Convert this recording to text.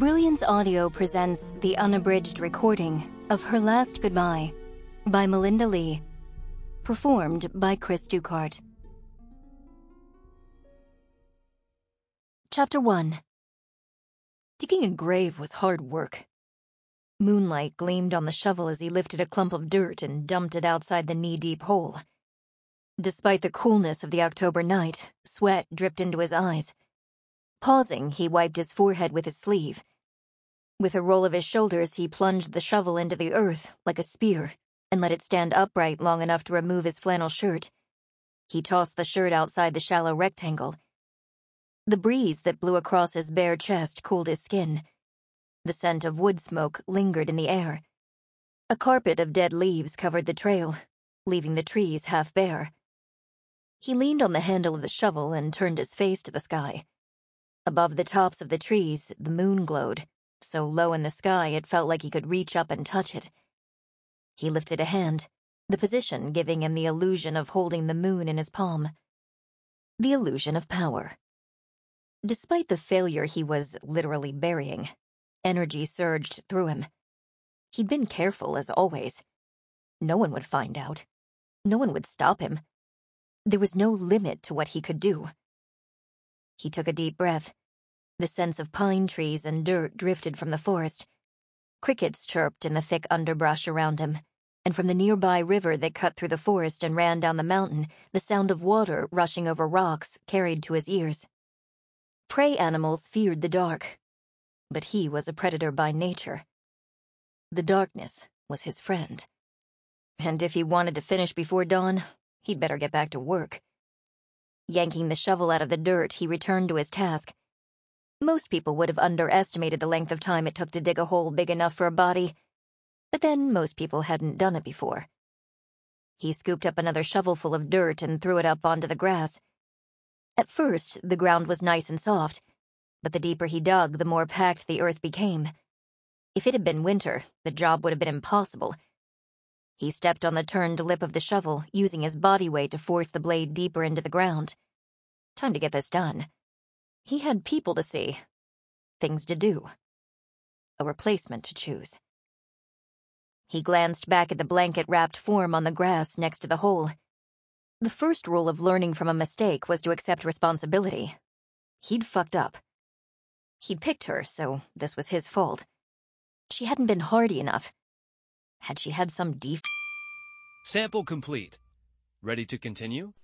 Brilliance Audio presents the unabridged recording of Her Last Goodbye by Melinda Lee, performed by Chris Ducart. Chapter 1. Digging a grave was hard work. Moonlight gleamed on the shovel as he lifted a clump of dirt and dumped it outside the knee-deep hole. Despite the coolness of the October night, sweat dripped into his eyes. Pausing, he wiped his forehead with his sleeve. With a roll of his shoulders, he plunged the shovel into the earth like a spear and let it stand upright long enough to remove his flannel shirt. He tossed the shirt outside the shallow rectangle. The breeze that blew across his bare chest cooled his skin. The scent of wood smoke lingered in the air. A carpet of dead leaves covered the trail, leaving the trees half bare. He leaned on the handle of the shovel and turned his face to the sky. Above the tops of the trees, the moon glowed, so low in the sky it felt like he could reach up and touch it. He lifted a hand, the position giving him the illusion of holding the moon in his palm. The illusion of power. Despite the failure he was literally burying, energy surged through him. He'd been careful, as always. No one would find out. No one would stop him. There was no limit to what he could do. He took a deep breath. The scents of pine trees and dirt drifted from the forest. Crickets chirped in the thick underbrush around him, and from the nearby river that cut through the forest and ran down the mountain, the sound of water rushing over rocks carried to his ears. Prey animals feared the dark, but he was a predator by nature. The darkness was his friend. And if he wanted to finish before dawn, he'd better get back to work. Yanking the shovel out of the dirt, he returned to his task. Most people would have underestimated the length of time it took to dig a hole big enough for a body, but then most people hadn't done it before. He scooped up another shovelful of dirt and threw it up onto the grass. At first, the ground was nice and soft, but the deeper he dug, the more packed the earth became. If it had been winter, the job would have been impossible. He stepped on the turned lip of the shovel, using his body weight to force the blade deeper into the ground. Time to get this done. He had people to see, things to do, a replacement to choose. He glanced back at the blanket-wrapped form on the grass next to the hole. The first rule of learning from a mistake was to accept responsibility. He'd fucked up. He'd picked her, so this was his fault. She hadn't been hardy enough. Had she had some Sample complete. Ready to continue?